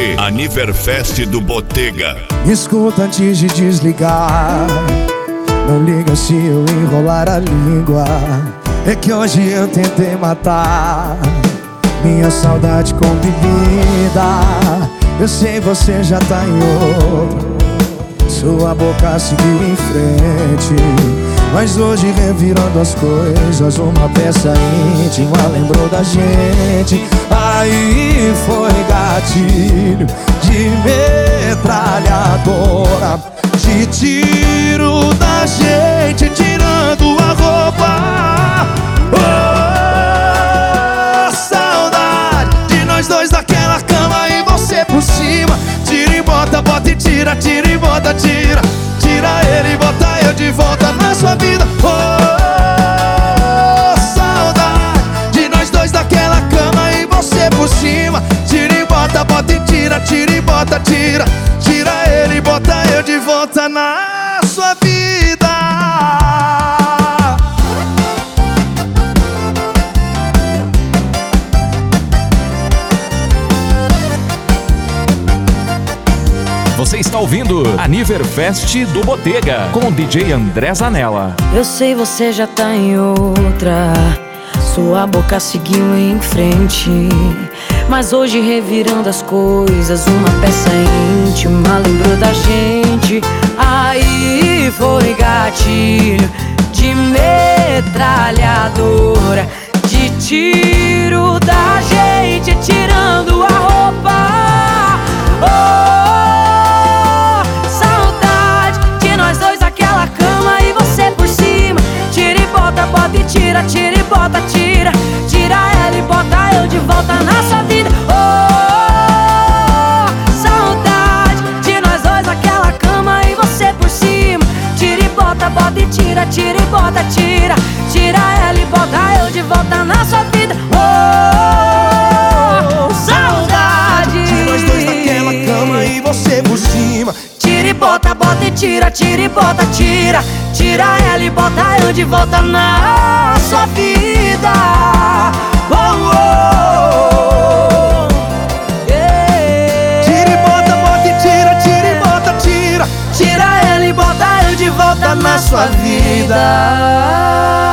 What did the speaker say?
você, Aniverfest do Botega. Escuta antes de desligar, não liga se eu enrolar a língua. É que hoje eu tentei matar minha saudade com bebida. Eu sei você já tá em outro, sua boca seguiu em frente, mas hoje revirando as coisas, uma peça íntima lembrou da gente. Aí foi gatilho de metralhadora, de tiro da gente tirando a roupa. Oh, saudade de nós dois naquela cama e você por cima. Tira e bota, bota e tira, tira e bota, tira. Tira ele e bota eu de volta na sua vida. Oh, saudade de nós dois naquela cama e você por cima. Tira e bota, bota e tira, tira e bota, tira. Tira ele e bota eu de volta na sua vida. Você está ouvindo Aniverfest do Botega com o DJ André Zanella. Eu sei você já tá em outra, sua boca seguiu em frente, mas hoje revirando as coisas, uma peça íntima lembrou da gente. Aí foi gatilho de metralhadora, de tiro da gente tirando a roupa. Oh, bota e tira, tira e bota, tira. Tira ela e bota eu de volta na sua vida. Oh, saudade de nós dois naquela cama e você por cima. Tira e bota e tira, tira e bota, tira. Tira ela e bota eu de volta na sua vida. Oh, saudade de nós dois naquela cama e você por cima. Tira e bota e tira, tira e bota, tira. Tira ela e bota eu de volta na sua vida. Oh, oh, yeah. Tira e bota e tira, tira e bota, tira. Tira ela e bota eu de volta na sua vida.